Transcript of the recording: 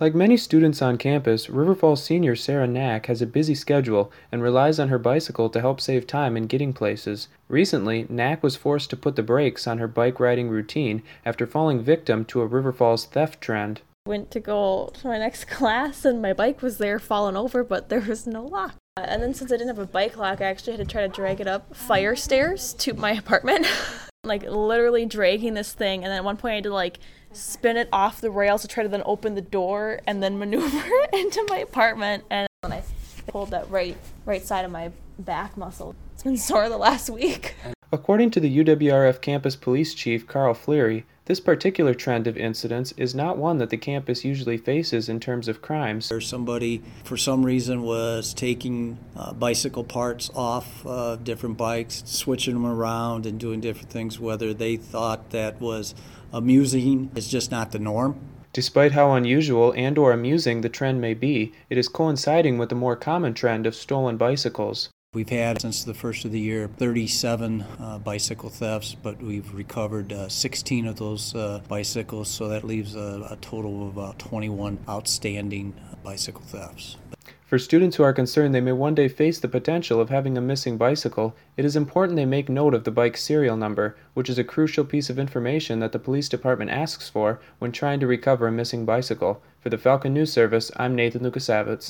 Like many students on campus, River Falls senior Sarah Knack has a busy schedule and relies on her bicycle to help save time in getting places. Recently, Knack was forced to put the brakes on her bike riding routine after falling victim to a River Falls theft trend. Went to go to my next class and my bike was there falling over, but there was no lock. And then since I didn't have a bike lock, I actually had to try to drag it up fire stairs to my apartment. Like literally dragging this thing, and then at one point I had to spin it off the rails to try to then open the door and then maneuver it into my apartment. And when I pulled that right side of my back muscle, it's been sore the last week. According to the UWRF campus police chief Carl Fleary, this particular trend of incidents is not one that the campus usually faces in terms of crimes. Or somebody, for some reason, was taking bicycle parts off different bikes, switching them around and doing different things, whether they thought that was amusing is just not the norm. Despite how unusual and or amusing the trend may be, it is coinciding with the more common trend of stolen bicycles. We've had, since the first of the year, 37 bicycle thefts, but we've recovered 16 of those bicycles, so that leaves a total of about 21 outstanding bicycle thefts. For students who are concerned they may one day face the potential of having a missing bicycle, it is important they make note of the bike's serial number, which is a crucial piece of information that the police department asks for when trying to recover a missing bicycle. For the Falcon News Service, I'm Nathan Lukasavitz.